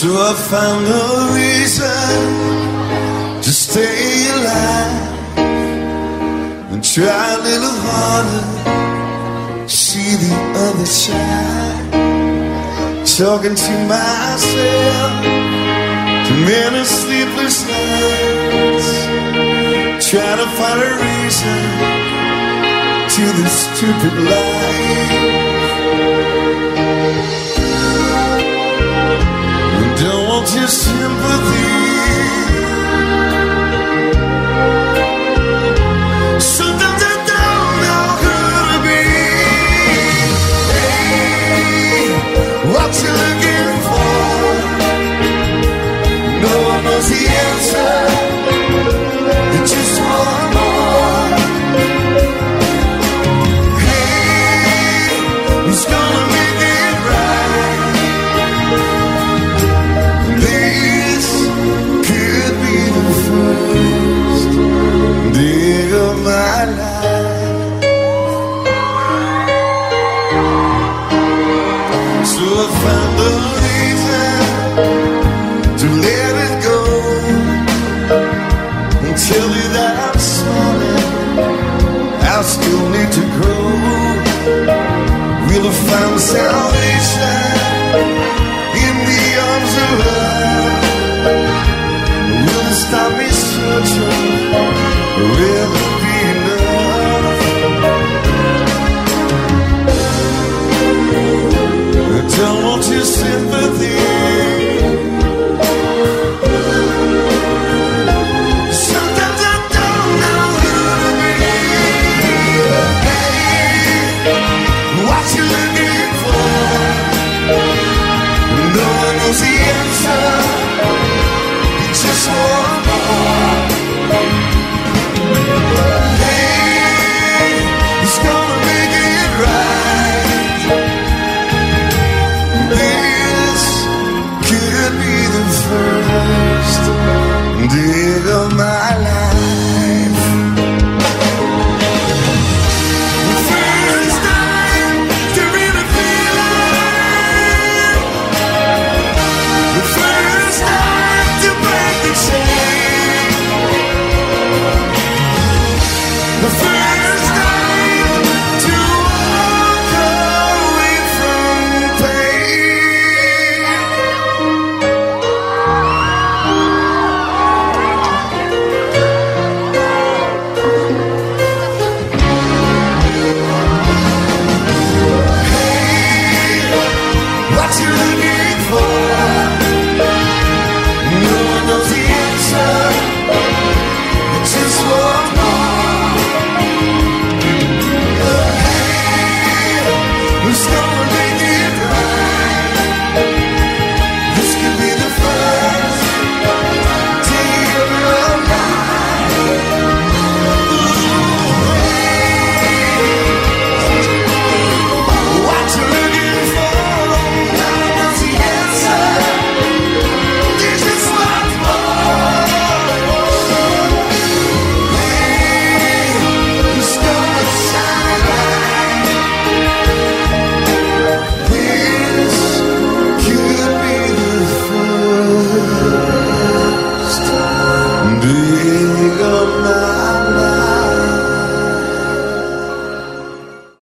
So I found a reason to stay alive and try a little harder, see the other side. Talking to myself, too many sleepless nights, trying to find a reason to this stupid life. Don't want your sympathy. Sometimes I don't know who to be. Hey, what you looking for? No one knows the answer. You just want more. Hey, who's gonna make it right? This could be the first day of my life. So I found a reason to let it go and tell you that I'm sorry, I still need to grow. We'll have found salvation in the arms of love. Will it stop me searching? Will it be enough? I don't want your sympathy. Sometimes I don't know who to be. Hey, what you looking for? No one knows the